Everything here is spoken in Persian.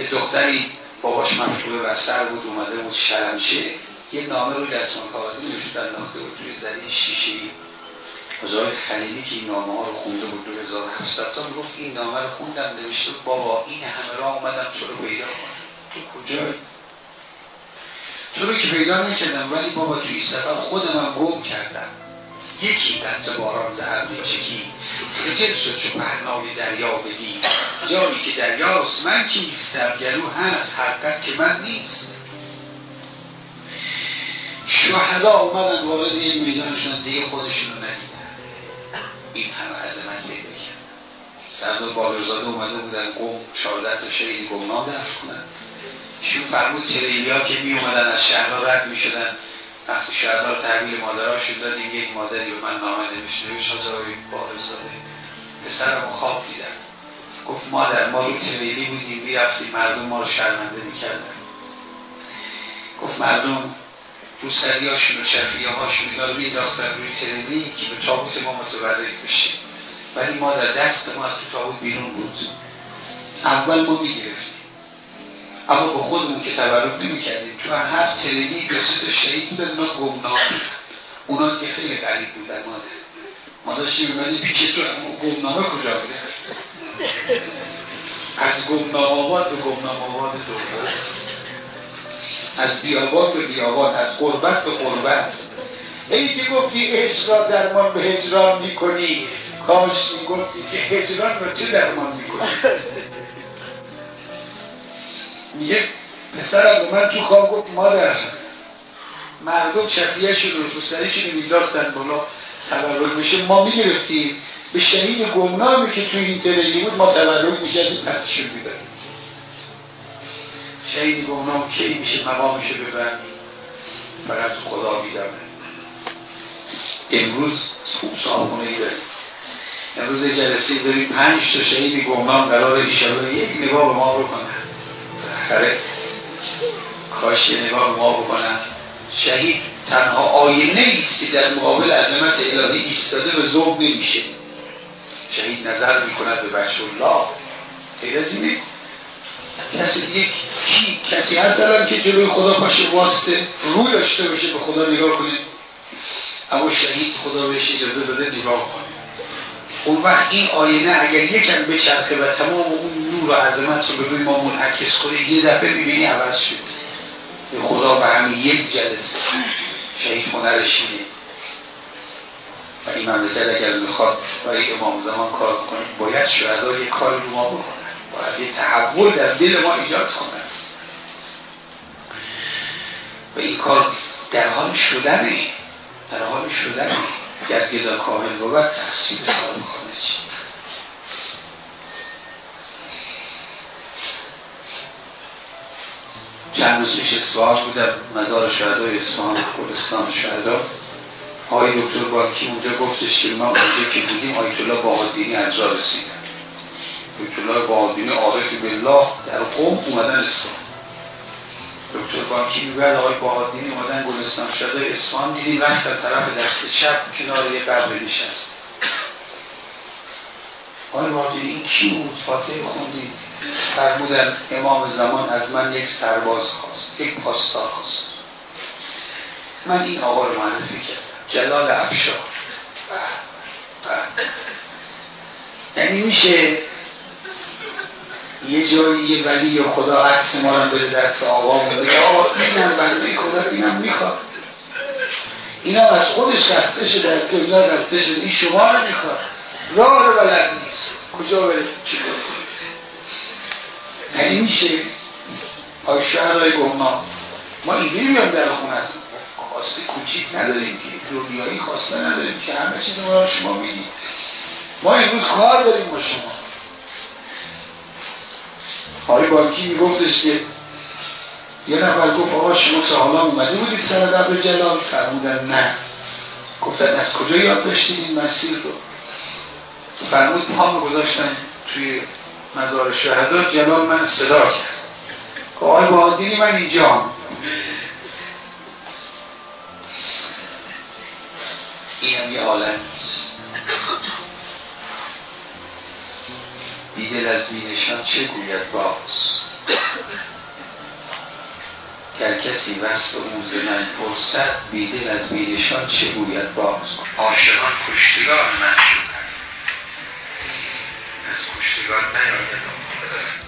یه دختری باباش مفتوح بستر بود، اومده بود شرمشه، یه نامه رو دستمال کاغذی نوشته انداخته بود توی زری شیشه‌ای. آقای خلیلی که این نامه ها رو خونده بود 2700 تا، میگفت این نامه رو خوندم، نوشته بود بابا این همه راه اومدم تو رو پیدا کنم، تو کجایی؟ تو رو که پیدا نکردم، ولی بابا توی سفر خودم هم گم کردم. یکی قطره باران زهر چکی، خجل شد چو پهنای دریا بدی، جایی که دریاست من کیستم، گلو هست حقیقت که من نیست. شهدا اومدن وارد یک میدان شدن، دیگه خودشون رو ندیدن، این همه عظمت پیدا کرد. سردار باقرزاده اومده بودن قم 14 تا شهید گمنام دفن کنن. ایشون فرمود تریلیا که می اومدن از شهرها رد می شدن، وقتی شهرها رو تحویل مادرهاشون دادیم، یک مادری به من نامه نوشت آقای باقرزاده پسرمو خواب دیدم، گفت مادر ما رو تریلی بودیم میرفتیم مردم ما رو شرمنده میکردن، گفت مردم روسریاشون و شفیه هاشون اینا رو میداختن روی تریلی که به تابوت ما متبرک بشه، ولی ما در دست ما از تو تابوت بیرون بود، اول ما میگرفتیم اما با خودمون که تبرک نمی کردیم. تو هر تریلی 2 تا شهید بودن، اونا گمنام بودن، اونا که خیلی غریب بودن. ما داشتیم میمدیم پیش تو، اما گمنامه کجا بوده؟ از گمنام آباد به گمنام آباد دوم، از بیابان به بیابان، از قربت به قربت. ای که گفتی عشق را درمان به هجران میکنی، کاش میگفتی که هجران را چه درمان میکنی. میگه پسرم به من تو خواب گفت مادر مردم چپیهشون رو سریشون رو میداختن بالا تبرک بشه، ما میگرفتیم به شهید گمنامی که توی این تریلی بود ما تبرک میشدیم پسشون میدادیم. شهید گمنام کی میشه مقامشو ببرد؟ فقط خدا میدونه. امروز صاحبونه ای داریم، امروز جلسه داریم 5 تا شهید گمنام قراره ایشالله یک نگاه به ما بکنن. بالاخره کاش یه نگاه به ما بکنن. شهید تنها آینه ایست که در مقابل عظمت الهی ایستاده به ذوق نمیشه. شهید نظر میکند به بخش الله. غیر از اینه کسی هست الان که جلوی خدا پاشه واسطه روی داشته باشه به خدا نگاه کنه؟ اما شهید خدا بهش اجازه داده نگاه کنه. اون وقت این آینه اگر یکم بچرخه و تمام اون نور و عظمت رو به روی ما منعکس کنه، یه دفعه میبینی عوض شد. به خدا به همین یک جلسه شهید هنرش اینه. و این مملکت اگر میخواد برای امام زمان کار کنه، باید شهدا یک کاری رو ما بکنن، باید یک تحول در دل ما ایجاد کنن و این کار در حال شدنه. گر گدا کامل بود تحصیل سال کنه چیست. چند روز پیش اصفهان بودم، مزار شهدای اصفهان، گلستان شهدا. آقای دکتر بانکی اونجا گفتش که ما اونجا که بودیم آیت الله بهادینی از راه رسیدن. آیت الله بهادینی عارف بالله در قم اومدن اصفهان. دکتر بانکی میگه آقای بهادینی اومدن گلستان شهدای اصفهان، دیدیم رفتن طرف دست چپ کنار یه قبر نشست. آقای بهادینی این کی بود؟ فاتحه خوندید. فرمودن امام زمان از من یک سرباز خواست، یک پاسدار خواست. من این آقا رو معرفی کردم، جلال افشار. یعنی میشه یه جایی یه ولی خدا عکس ما رو بده دست آقا و بگه آقا اینم بنده خدا اینم میخواد، اینم از خودش خسته شده، در دنیا خسته شده، این شما رو میخواد، راه رو بلد نیست کجا بره چی کنه. یعنی میشه آی شهرهای گمنام ما اینجوری میام در خونت خواسته کوچیک نداریم که دنیایی خواسته نداریم که همه چیز ما رو شما میدید. ما امروز کار داریم با شما. آقای بانکی میگفتش که یه نفر گفت آقا شما تا حالا اومده بودید سر قبر جلال؟ فرمودن نه. گفتن از کجا یاد داشتید این مسیر رو؟ فرمود پامو گذاشتن توی مزار شهدا، جلال من صدا کرد که آقای بهادینی من اینجا. اینم یه عالم نیست. بیدل از بینشان چه گوید باز، گر کسی وصف او ز من پرسد، بیدل از بینشان چه گوید باز. عاشقان کشتگان من شدند، از کشتگان نیاید.